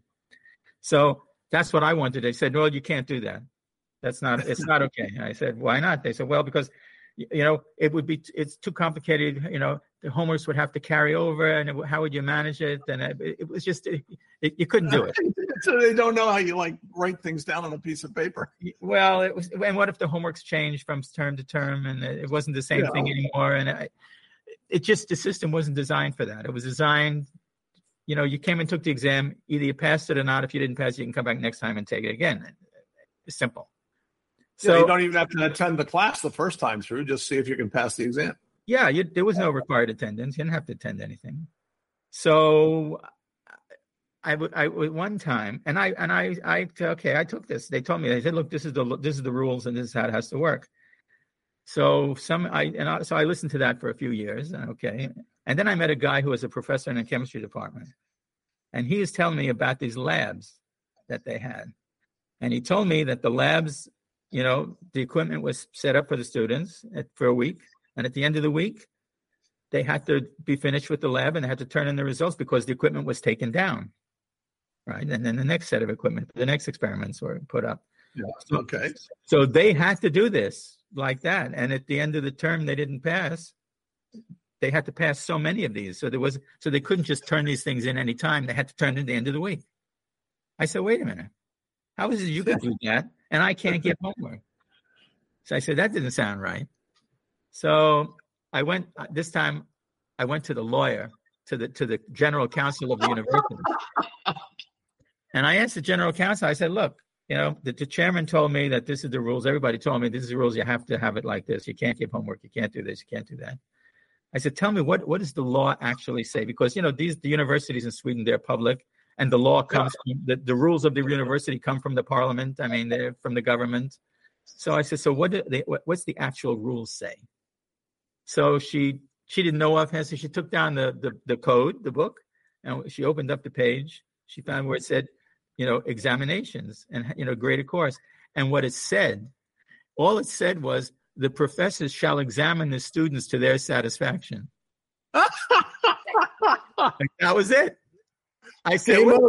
So that's what I wanted. They said, well, you can't do that. That's not. It's not okay. I said, why not? They said, well, because you know, it would be, it's too complicated. You know, the homeworks would have to carry over, and it, how would you manage it? And it, it was just, it, it, you couldn't do it. So they don't know how you like write things down on a piece of paper. Well, it was, and what if the homeworks changed from term to term, and it wasn't the same Yeah. thing anymore? And I, it just, the system wasn't designed for that. It was designed, you know, you came and took the exam, either you passed it or not. If you didn't pass, you can come back next time and take it again. It's simple. So yeah, you don't even have to attend the class the first time through. Just see if you can pass the exam. Yeah, you, there was no required attendance. You didn't have to attend anything. So I would, I would one time, and I, and I, I, okay, I took this. They told me, they said, look, this is the, this is the rules, and this is how it has to work. So some, I, and I, so I listened to that for a few years. Okay, and then I met a guy who was a professor in a chemistry department, and he was telling me about these labs that they had, and he told me that the labs, you know, the equipment was set up for the students at, for a week. And at the end of the week, they had to be finished with the lab and they had to turn in the results because the equipment was taken down. Right. And then the next set of equipment, the next experiments were put up. Yeah. So, Okay. So they had to do this like that. And at the end of the term, they didn't pass. They had to pass so many of these. So there was, so they couldn't just turn these things in any time. They had to turn it at the end of the week. I said, wait a minute. How is it you can do that and I can't get homework? So I said, that didn't sound right. So I went, this time I went to the lawyer, to the to the general counsel of the university. And I asked the general counsel, I said, look, you know, the, the chairman told me that this is the rules. Everybody told me this is the rules. You have to have it like this. You can't give homework. You can't do this. You can't do that. I said, tell me, what, what does the law actually say? Because, you know, these the universities in Sweden, they're public. and the law comes yeah. from the, the rules of the university come from the parliament. I mean, they're from the government. So I said, so what do they, what, what's the actual rules say? So she she didn't know offhand, so she took down the, the the code, the book, and she opened up the page. She found where it said, you know, examinations and, you know, graded course. And what it said, all it said was, the professors shall examine the students to their satisfaction. That was it. I said, wait,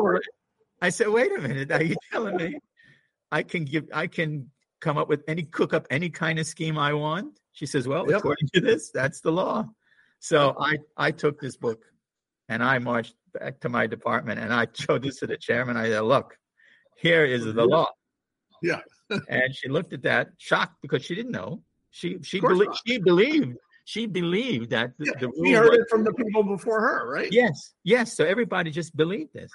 I said, wait a minute. Are you telling me I can give, I can come up with any, cook up any kind of scheme I want? She says, well, yep. according to this, that's the law. So I, I took this book and I marched back to my department and I showed this to the chairman. I said, look, here is the law. Yeah. And she looked at that, shocked, because she didn't know. She she believed she believed she believed that the, yeah, the rule we heard was, it from the people before her, right? Yes, yes. So everybody just believed this.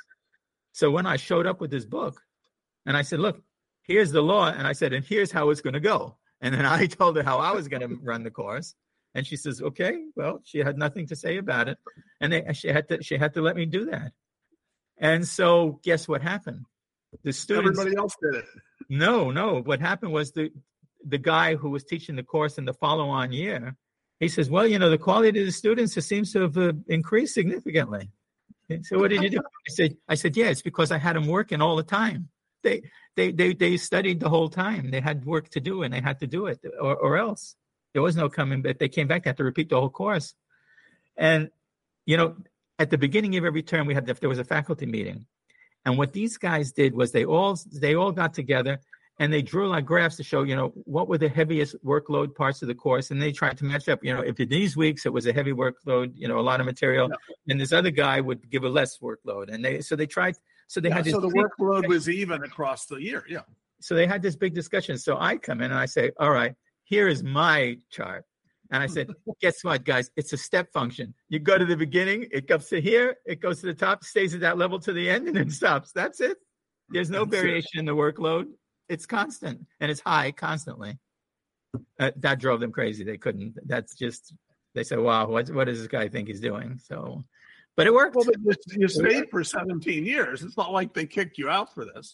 So when I showed up with this book, and I said, "Look, here's the law," and I said, "And here's how it's going to go." And then I told her how I was going to run the course, and she says, "Okay." Well, she had nothing to say about it, and they, she had to she had to let me do that. And so, guess what happened? The students. Everybody else did it. No, no. What happened was the. the guy who was teaching the course in the follow-on year, he says, well, you know, the quality of the students seems to have uh, increased significantly. So what did you do? I said, I said, yeah, it's because I had them working all the time. They, they, they, they studied the whole time. They had work to do and they had to do it or, or else there was no coming, but they came back, they had to repeat the whole course. And, you know, at the beginning of every term, we had, there was a faculty meeting. And what these guys did was they all, they all got together and they drew like graphs to show, you know, what were the heaviest workload parts of the course. And they tried to match up, you know, if in these weeks it was a heavy workload, you know, a lot of material, yeah. and this other guy would give a less workload. And they, so they tried, so they yeah, had this. So the workload was even across the year. Yeah. So they had this big discussion. So I come in and I say, all right, here is my chart. And I said, guess what, guys? It's a step function. You go to the beginning, it comes to here, it goes to the top, stays at that level to the end, and then stops. That's it. There's no That's variation it. in the workload. It's constant, and it's high constantly. Uh, that drove them crazy. They couldn't. That's just, they said, wow, what, what does this guy think he's doing? So, but it worked. Well, but you, you stayed for seventeen years. It's not like they kicked you out for this.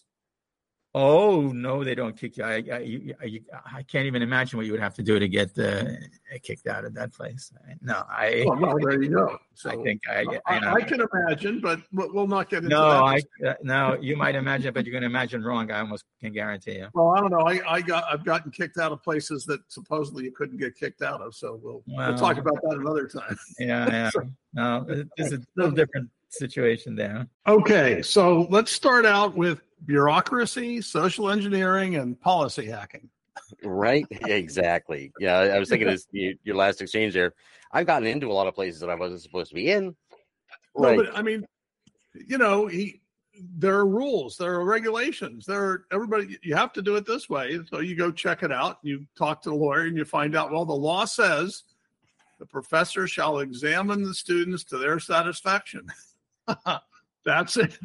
Oh, no, they don't kick you. I, I, you, I, I can't even imagine what you would have to do to get uh, kicked out of that place. No, I. Well, no, there you go. So, I think I. I, you know, I can imagine, but we'll not get into no, that. I, uh, no, you might imagine, but you're going to imagine wrong. I almost can guarantee you. Well, I don't know. I, I got. I've gotten kicked out of places that supposedly you couldn't get kicked out of. So we'll well, we'll talk about that another time. Yeah, yeah. so, no, it's a little different situation there. Okay, so let's start out with bureaucracy, social engineering, and policy hacking. Right, exactly. Yeah, I was thinking this you, your last exchange there. I've gotten into a lot of places that I wasn't supposed to be in. No, right. But I mean, you know, he, there are rules, there are regulations, there are everybody. You have to do it this way. So you go check it out. You talk to the lawyer, and you find out. Well, the law says the professor shall examine the students to their satisfaction. That's it.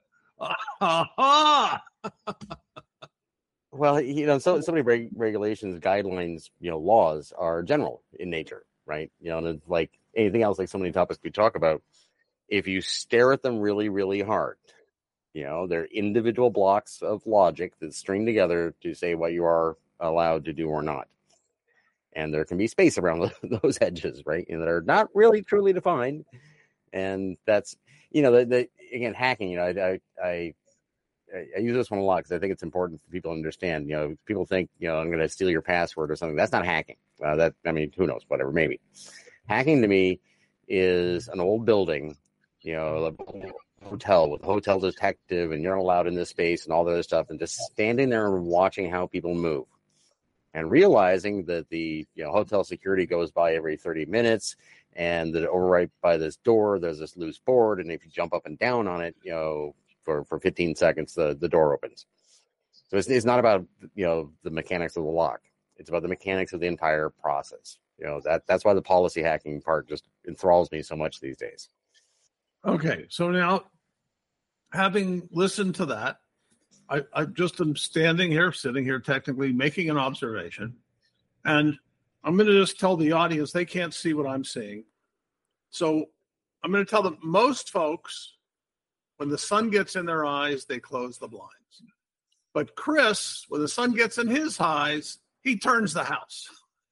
Well, you know, so so many reg- regulations, guidelines, you know, laws are general in nature, right? You know, and it's like anything else, like so many topics we talk about, if you stare at them really, really hard, you know, they're individual blocks of logic that string together to say what you are allowed to do or not. And there can be space around those edges, right? And that are not really truly defined. And that's, you know, the, the again, hacking, you know, I, I, I, I use this one a lot because I think it's important for people to understand. You know, people think, you know, I'm going to steal your password or something. That's not hacking. Uh, that, I mean, who knows, whatever, maybe. Hacking to me is an old building, you know, a hotel with a hotel detective, and you're not allowed in this space and all the other stuff, and just standing there and watching how people move. And realizing that the you know hotel security goes by every thirty minutes, and that over right by this door there's this loose board, and if you jump up and down on it, you know, for, for fifteen seconds the, the door opens. So it's it's not about you know the mechanics of the lock; it's about the mechanics of the entire process. You know that that's why the policy hacking part just enthralls me so much these days. Okay, so now having listened to that, I, I just am standing here, sitting here, technically making an observation, and I'm going to just tell the audience they can't see what I'm seeing. So I'm going to tell them most folks, When the sun gets in their eyes, they close the blinds. But Chris, when the sun gets in his eyes, he turns the house.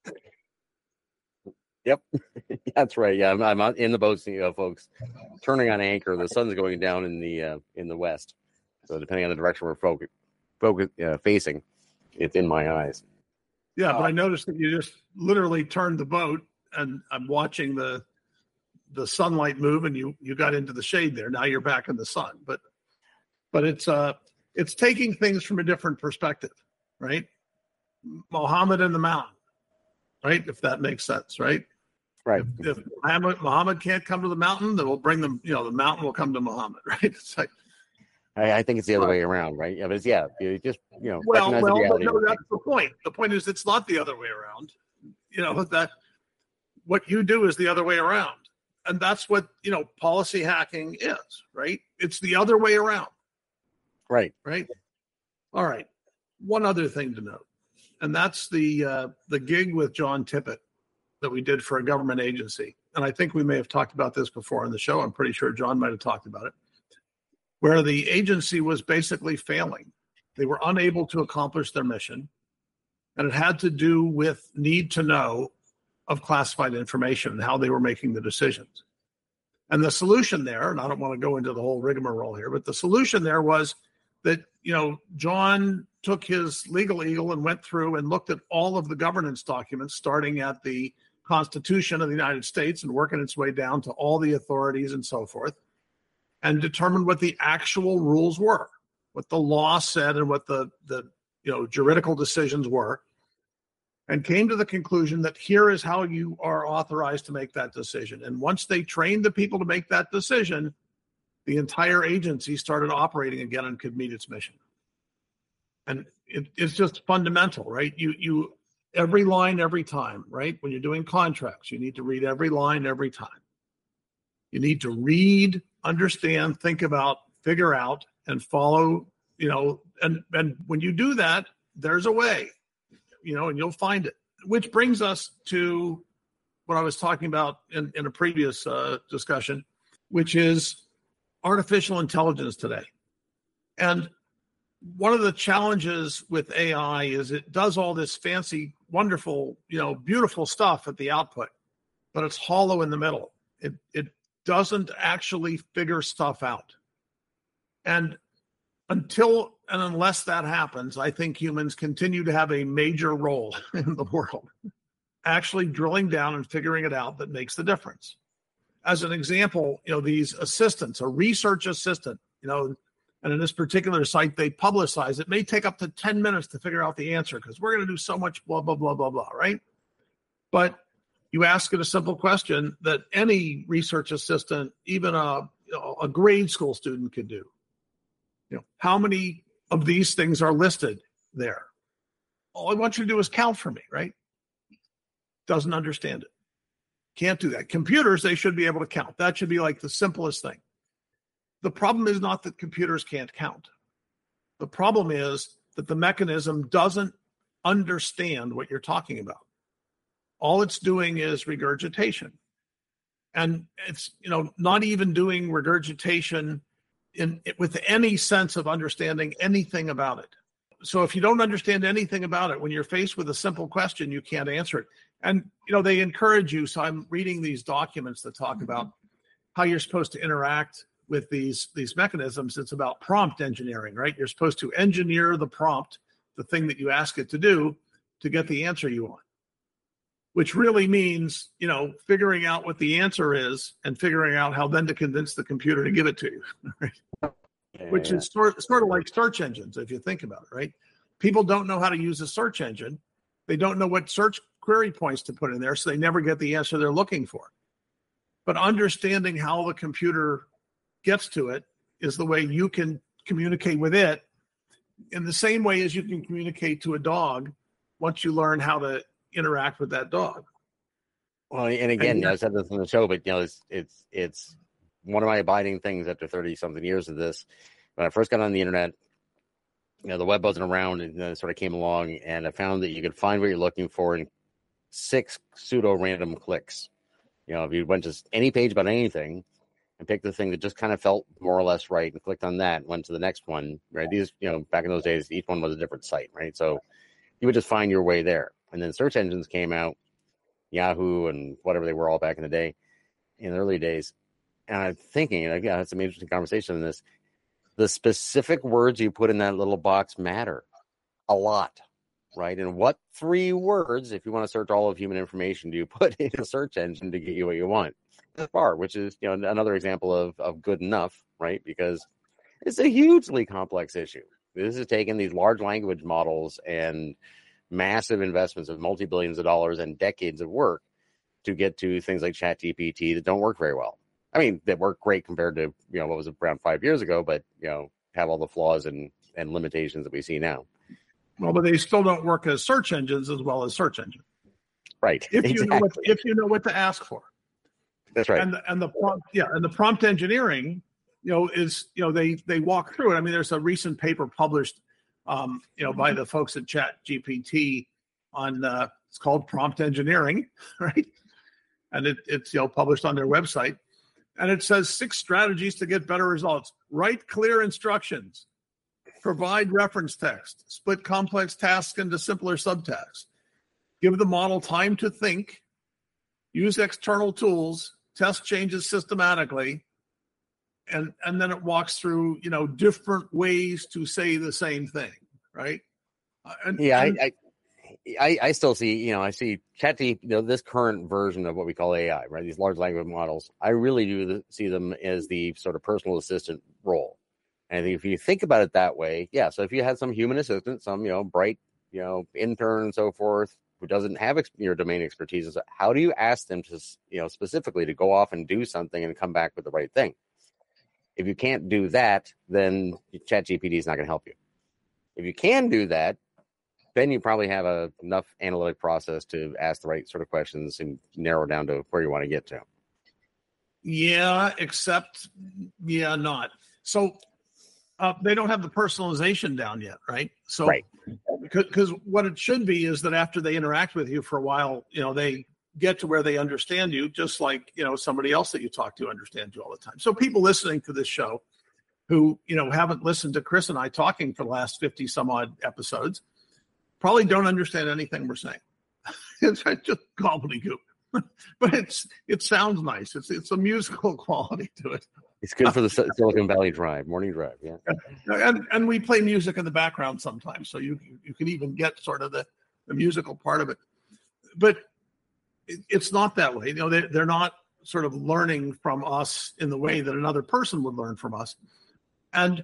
Yep, that's right. Yeah, I'm, I'm in the boat, you know, folks. Turning on anchor, the sun's going down in the uh, in the west. So depending on the direction we're focus, focus uh, facing, it's in my eyes. Yeah, but I noticed that you just literally turned the boat, and I'm watching the the sunlight move, and you you got into the shade there. Now you're back in the sun. But but it's uh it's taking things from a different perspective, right? Muhammad and the mountain, right? If that makes sense, right? Right. If, if Muhammad, Muhammad can't come to the mountain, then we'll bring them, you know, the mountain will come to Muhammad, right? It's like, I, I think it's the other way around, right? Yeah, but it's, yeah, you just, you know, well, recognize well, the reality. no, that's the point. The point is it's not the other way around. You know, that what you do is the other way around. And that's what, you know, policy hacking is, right? It's the other way around. Right. Right. All right. One other thing to note, and that's the uh, the gig with John Tippett that we did for a government agency. And I think we may have talked about this before on the show. I'm pretty sure John might have talked about it, where the agency was basically failing. They were unable to accomplish their mission. And it had to do with need to know of classified information and how they were making the decisions. And the solution there, and I don't want to go into the whole rigmarole here, but the solution there was that, you know, John took his legal eagle and went through and looked at all of the governance documents, starting at the Constitution of the United States and working its way down to all the authorities and so forth, and determined what the actual rules were, what the law said and what the, the you know, juridical decisions were, and came to the conclusion that here is how you are authorized to make that decision. And once they trained the people to make that decision, the entire agency started operating again and could meet its mission. And it, it's just fundamental, right? You, you, every line, every time, right? When you're doing contracts, you need to read every line every time. You need to read, understand, think about, figure out, and follow, you know, and, and when you do that, there's a way, you know, and you'll find it. Which brings us to what I was talking about in, in a previous uh, discussion, which is artificial intelligence today. And one of the challenges with A I is it does all this fancy, wonderful, you know, beautiful stuff at the output, but it's hollow in the middle. It it doesn't actually figure stuff out. And until and unless that happens, I think humans continue to have a major role in the world, actually drilling down and figuring it out that makes the difference. As an example, you know, these assistants, a research assistant, you know, and in this particular site, they publicize it may take up to ten minutes to figure out the answer because we're going to do so much blah, blah, blah, blah, blah, right? But you ask it a simple question that any research assistant, even a, you know, a grade school student could do. You know, how many of these things are listed there? All I want you to do is count for me, right? Doesn't understand it. Can't do that. Computers, they should be able to count. That should be like the simplest thing. The problem is not that computers can't count. The problem is that the mechanism doesn't understand what you're talking about. All it's doing is regurgitation. And it's, you know, not even doing regurgitation in with any sense of understanding anything about it. So if you don't understand anything about it, when you're faced with a simple question, you can't answer it. And, you know, they encourage you. So I'm reading these documents that talk about how you're supposed to interact with these, these mechanisms. It's about prompt engineering, right? You're supposed to engineer the prompt, the thing that you ask it to do, to get the answer you want, which really means, you know, figuring out what the answer is and figuring out how then to convince the computer to give it to you, right? Yeah, which yeah. is sort, sort of like search engines, if you think about it, right? People don't know how to use a search engine. They don't know what search query points to put in there, so they never get the answer they're looking for. But understanding how the computer gets to it is the way you can communicate with it in the same way as you can communicate to a dog once you learn how to interact with that dog. Well, and again, and, I said this on the show, but you know, it's it's it's one of my abiding things after thirty something years of this. When I first got on the internet, you know, the web wasn't around, and then it sort of came along, and I found that you could find what you're looking for in six pseudo random clicks. You know, if you went to any page about anything, and picked the thing that just kind of felt more or less right and clicked on that and went to the next one, right? These, you know, back in those days, each one was a different site, right? So you would just find your way there. And then search engines came out, Yahoo and whatever they were all back in the day, in the early days. And I'm thinking, and again, it's an interesting conversation in this, the specific words you put in that little box matter a lot, right? And what three words, if you want to search all of human information, do you put in a search engine to get you what you want? This bar, which is, you know, another example of, of good enough, right? Because it's a hugely complex issue. This is taking these large language models and massive investments of multi-billions of dollars and decades of work to get to things like ChatGPT that don't work very well. I mean, they work great compared to, you know, what was around five years ago, but, you know, have all the flaws and, and limitations that we see now. Well, but they still don't work as search engines as well as search engines. Right. If you exactly. know what, if you know what to ask for. That's right. And the, and the prompt, yeah, and the prompt engineering, you know, is, you know, they they walk through it. I mean, there's a recent paper published, um, you know, by the folks at ChatGPT on uh, it's called Prompt Engineering, right? And it, it's, you know, published on their website. And it says six strategies to get better results. Write clear instructions. Provide reference text. Split complex tasks into simpler subtasks. Give the model time to think. Use external tools. Test changes systematically. And, and then it walks through, you know, different ways to say the same thing, right? And, yeah, and, I, I I, I still see, you know, I see ChatGPT, you know, this current version of what we call A I, right? These large language models. I really do the, see them as the sort of personal assistant role. And if you think about it that way, yeah. So if you had some human assistant, some, you know, bright, you know, intern and so forth, who doesn't have ex- your domain expertise, how do you ask them to, you know, specifically to go off and do something and come back with the right thing? If you can't do that, then ChatGPT is not going to help you. If you can do that, then you probably have a, enough analytic process to ask the right sort of questions and narrow down to where you want to get to. Yeah, except, yeah, not. So uh, they don't have the personalization down yet, right? So, right. Because what it should be is that after they interact with you for a while, you know, they get to where they understand you, just like, you know, somebody else that you talk to understands you all the time. So people listening to this show who, you know, haven't listened to Chris and I talking for the last fifty some odd episodes probably don't understand anything we're saying. It's just gobbledygook, but it's it sounds nice. It's it's a musical quality to it. It's good for the Silicon Valley Drive, morning drive, yeah. And and we play music in the background sometimes, so you you can even get sort of the, the musical part of it. But it, it's not that way. You know, they they're not sort of learning from us in the way that another person would learn from us, and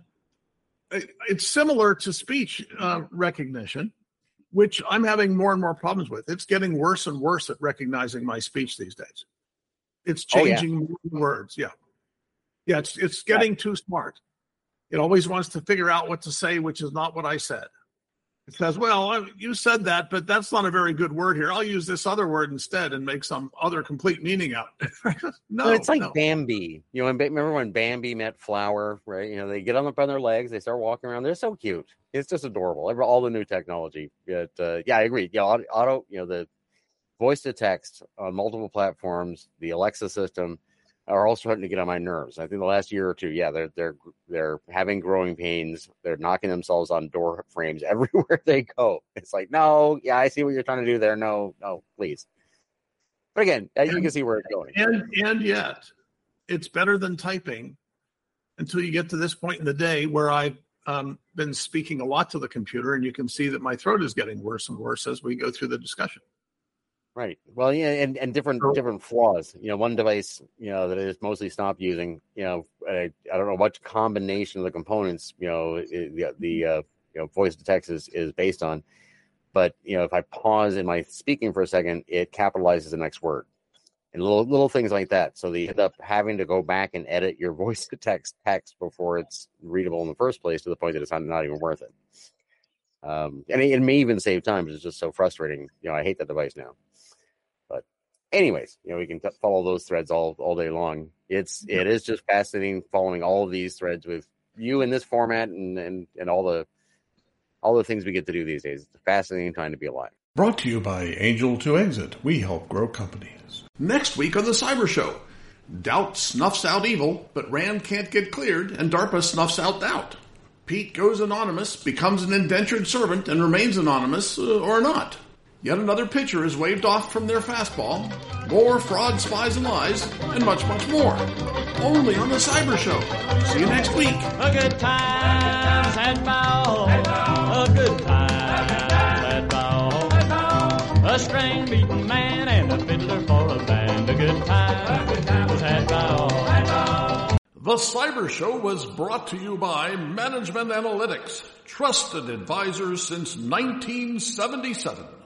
it, it's similar to speech uh, recognition, which I'm having more and more problems with. It's getting worse and worse at recognizing my speech these days. It's changing oh, yeah. words. Yeah. Yeah, it's it's getting yeah. too smart. It always wants to figure out what to say, which is not what I said. It says, well, you said that, but that's not a very good word here. I'll use this other word instead and make some other complete meaning out. no, it's like no. Bambi. You know, remember when Bambi met Flower, right? You know, they get up on their legs, they start walking around. They're so cute. It's just adorable. All the new technology. But, uh, yeah, I agree. Yeah, auto, you know, the voice to text on multiple platforms, the Alexa system, are all starting to get on my nerves. I think the last year or two, yeah, they're they're they're having growing pains. They're knocking themselves on door frames everywhere they go. It's like, no, yeah, I see what you're trying to do there. No, no, please. But again, and, you can see where it's going. And and yet, it's better than typing until you get to this point in the day where I've um, been speaking a lot to the computer, and you can see that my throat is getting worse and worse as we go through the discussion. Right. Well, yeah, and, and different different flaws. You know, one device, you know, that is mostly stopped using. You know, I, I don't know what combination of the components, you know, the the uh, you know voice to text is, is based on, but you know, if I pause in my speaking for a second, it capitalizes the next word, and little little things like that. So they end up having to go back and edit your voice to text text before it's readable in the first place, to the point that it's not, not even worth it. Um, and it, it may even save time, but it's just so frustrating. You know, I hate that device now. Anyways, you know, we can t- follow those threads all, all day long. It's it is just fascinating following all of these threads with you in this format and, and, and all the all the things we get to do these days. It's a fascinating time to be alive. Brought to you by Angel to Exit. We help grow companies. Next week on the Cyber Show, Doubt snuffs out evil, but Rand can't get cleared, and DARPA snuffs out doubt. Pete goes anonymous, becomes an indentured servant, and remains anonymous, uh, or not. Yet another pitcher is waved off from their fastball. More fraud, spies, and lies, and much, much more. Only on the Cyber Show. See you next week. A good times had by all. A good times had by all. A string-beaten man and a fiddler for a band. A good times had by all. The Cyber Show was brought to you by Management Analytics, trusted advisors since nineteen seventy-seven.